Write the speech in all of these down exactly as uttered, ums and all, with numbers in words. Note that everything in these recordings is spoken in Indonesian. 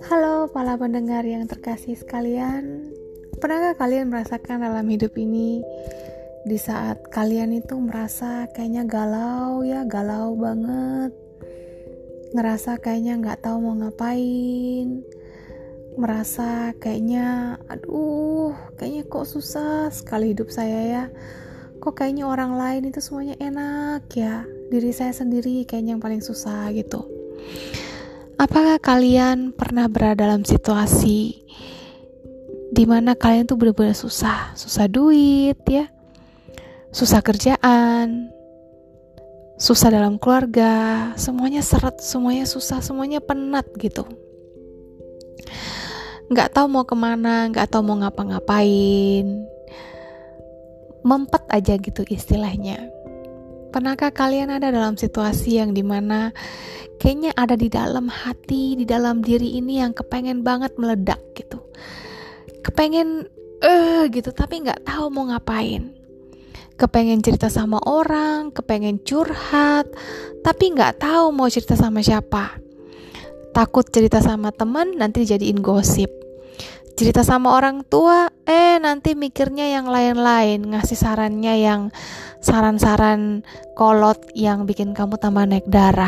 Halo para pendengar yang terkasih sekalian. Pernahkah kalian merasakan dalam hidup ini di saat kalian itu merasa kayaknya galau ya, galau banget, ngerasa kayaknya gak tahu mau ngapain, merasa kayaknya aduh kayaknya kok susah sekali hidup saya ya, kok kayaknya orang lain itu semuanya enak ya, diri saya sendiri kayaknya yang paling susah gitu. Apakah kalian pernah berada dalam situasi di mana kalian tuh benar-benar susah, susah duit ya, susah kerjaan, susah dalam keluarga, semuanya seret, semuanya susah, semuanya penat gitu. Nggak tahu mau kemana, nggak tahu mau ngapa-ngapain, mempet aja gitu istilahnya. Pernahkah kalian ada dalam situasi yang dimana kayaknya ada di dalam hati, di dalam diri ini yang kepengen banget meledak gitu, kepengen eh uh, gitu, tapi nggak tahu mau ngapain, kepengen cerita sama orang, kepengen curhat, tapi nggak tahu mau cerita sama siapa, takut cerita sama teman nanti dijadiin gosip, cerita sama orang tua eh nanti mikirnya yang lain-lain, ngasih sarannya yang saran-saran kolot yang bikin kamu tambah naik darah.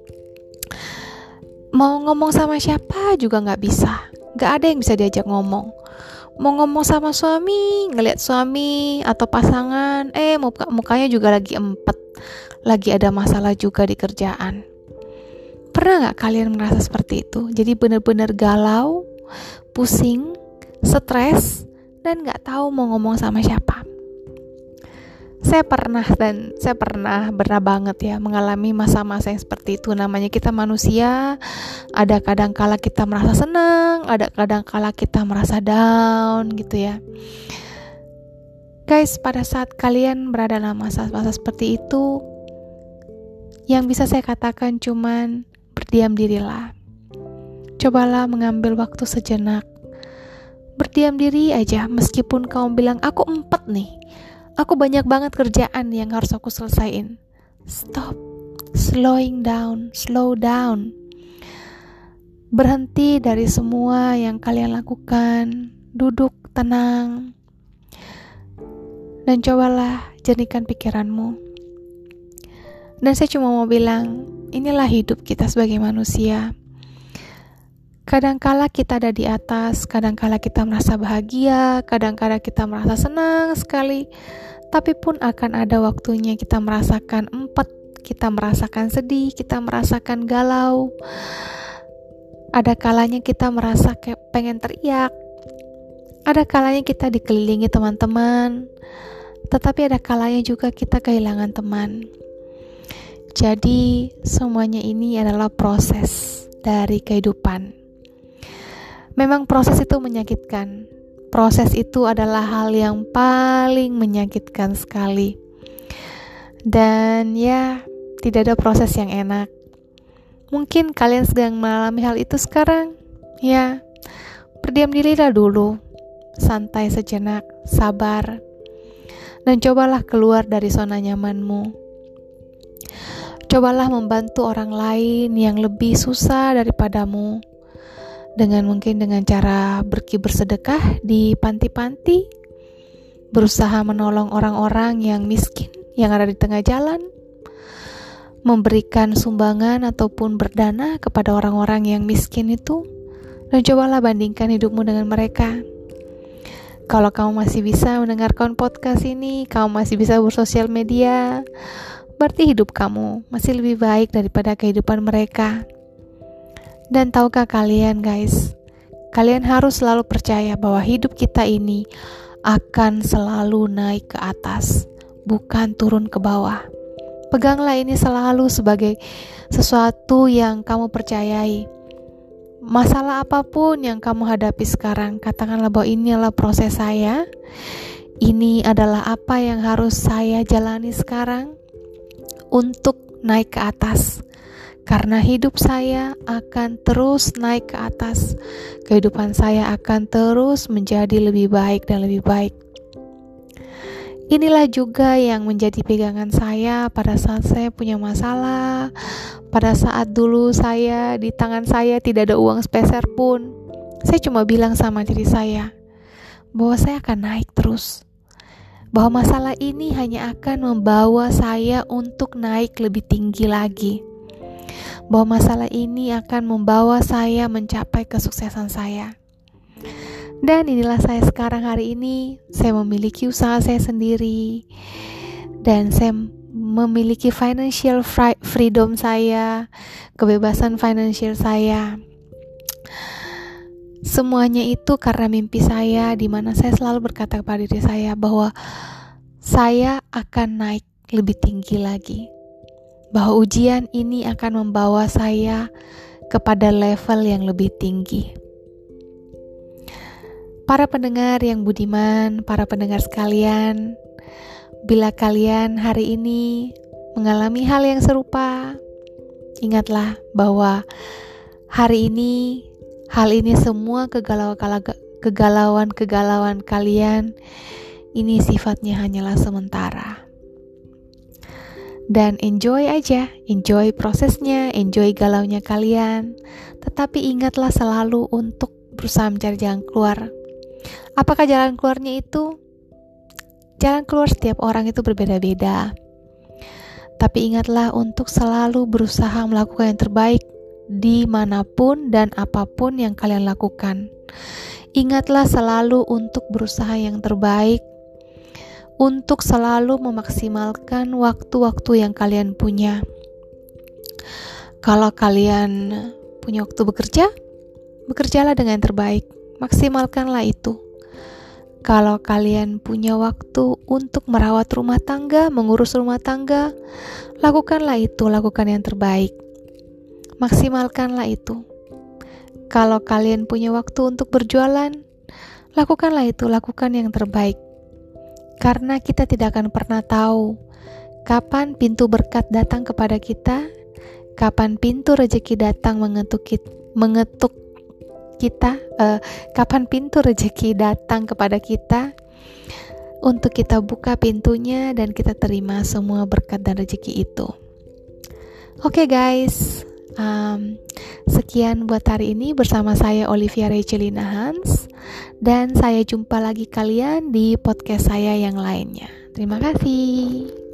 Mau ngomong sama siapa juga gak bisa, gak ada yang bisa diajak ngomong. Mau ngomong sama suami, ngeliat suami atau pasangan, eh muka, mukanya juga lagi empet, lagi ada masalah juga di kerjaan. Pernah gak kalian merasa seperti itu? Jadi benar-benar galau, pusing, stres, dan gak tahu mau ngomong sama siapa. Saya pernah dan saya pernah benar banget ya mengalami masa-masa yang seperti itu. Namanya kita manusia, ada kadang kala kita merasa senang, ada kadang kala kita merasa down gitu ya. Guys, pada saat kalian berada dalam masa-masa seperti itu, yang bisa saya katakan cuman berdiam dirilah. Cobalah mengambil waktu sejenak, berdiam diri aja, meskipun kamu bilang aku empet nih, aku banyak banget kerjaan yang harus aku selesaiin. Stop, slowing down, slow down. Berhenti dari semua yang kalian lakukan, duduk tenang, dan cobalah jernihkan pikiranmu. Dan saya cuma mau bilang, inilah hidup kita sebagai manusia. Kadangkala kita ada di atas, kadangkala kita merasa bahagia, kadangkala kita merasa senang sekali, tapi pun akan ada waktunya kita merasakan empet, kita merasakan sedih, kita merasakan galau. Ada kalanya kita merasa kayak pengen teriak, ada kalanya kita dikelilingi teman-teman, tetapi ada kalanya juga kita kehilangan teman. Jadi semuanya ini adalah proses dari kehidupan. Memang proses itu menyakitkan. Proses itu adalah hal yang paling menyakitkan sekali. Dan ya, tidak ada proses yang enak. Mungkin kalian sedang mengalami hal itu sekarang. Ya, berdiam dirilah dulu. Santai sejenak, sabar. Dan cobalah keluar dari zona nyamanmu. Cobalah membantu orang lain yang lebih susah daripadamu. Dengan mungkin dengan cara berki bersedekah di panti-panti, berusaha menolong orang-orang yang miskin yang ada di tengah jalan, memberikan sumbangan ataupun berdana kepada orang-orang yang miskin itu, dan cobalah bandingkan hidupmu dengan mereka. Kalau kamu masih bisa mendengarkan podcast ini, kamu masih bisa bersosial media, berarti hidup kamu masih lebih baik daripada kehidupan mereka. Dan tahukah kalian guys, kalian harus selalu percaya bahwa hidup kita ini akan selalu naik ke atas, bukan turun ke bawah. Peganglah ini selalu sebagai sesuatu yang kamu percayai. Masalah apapun yang kamu hadapi sekarang, katakanlah bahwa ini adalah proses saya, ini adalah apa yang harus saya jalani sekarang untuk naik ke atas. Karena hidup saya akan terus naik ke atas. Kehidupan saya akan terus menjadi lebih baik dan lebih baik. Inilah juga yang menjadi pegangan saya pada saat saya punya masalah, pada saat dulu saya di tangan saya tidak ada uang sepeser pun. Saya cuma bilang sama diri saya bahwa saya akan naik terus, bahwa masalah ini hanya akan membawa saya untuk naik lebih tinggi lagi, bahwa masalah ini akan membawa saya mencapai kesuksesan saya. Dan inilah saya sekarang hari ini. Saya memiliki usaha saya sendiri, dan saya memiliki financial freedom saya, kebebasan financial saya. Semuanya itu karena mimpi saya, di mana saya selalu berkata kepada diri saya bahwa saya akan naik lebih tinggi lagi, bahwa ujian ini akan membawa saya kepada level yang lebih tinggi. Para pendengar yang budiman, para pendengar sekalian, bila kalian hari ini mengalami hal yang serupa, ingatlah bahwa hari ini, hal ini semua kegalauan-kegalauan kalian, ini sifatnya hanyalah sementara. Dan enjoy aja, enjoy prosesnya, enjoy galaunya kalian. Tetapi ingatlah selalu untuk berusaha mencari jalan keluar. Apakah jalan keluarnya itu? Jalan keluar setiap orang itu berbeda-beda. Tapi ingatlah untuk selalu berusaha melakukan yang terbaik dimanapun dan apapun yang kalian lakukan. Ingatlah selalu untuk berusaha yang terbaik, untuk selalu memaksimalkan waktu-waktu yang kalian punya. Kalau kalian punya waktu bekerja, bekerjalah dengan yang terbaik, maksimalkanlah itu. Kalau kalian punya waktu untuk merawat rumah tangga, mengurus rumah tangga, lakukanlah itu, lakukan yang terbaik. Maksimalkanlah itu. Kalau kalian punya waktu untuk berjualan, lakukanlah itu, lakukan yang terbaik. Karena kita tidak akan pernah tahu kapan pintu berkat datang kepada kita, kapan pintu rezeki datang mengetuk kita, mengetuk kita, uh, kapan pintu rezeki datang kepada kita untuk kita buka pintunya dan kita terima semua berkat dan rezeki itu. Oke okay guys, um, sekian buat hari ini bersama saya Olivia Recelina Hans, dan saya jumpa lagi kalian di podcast saya yang lainnya. Terima kasih.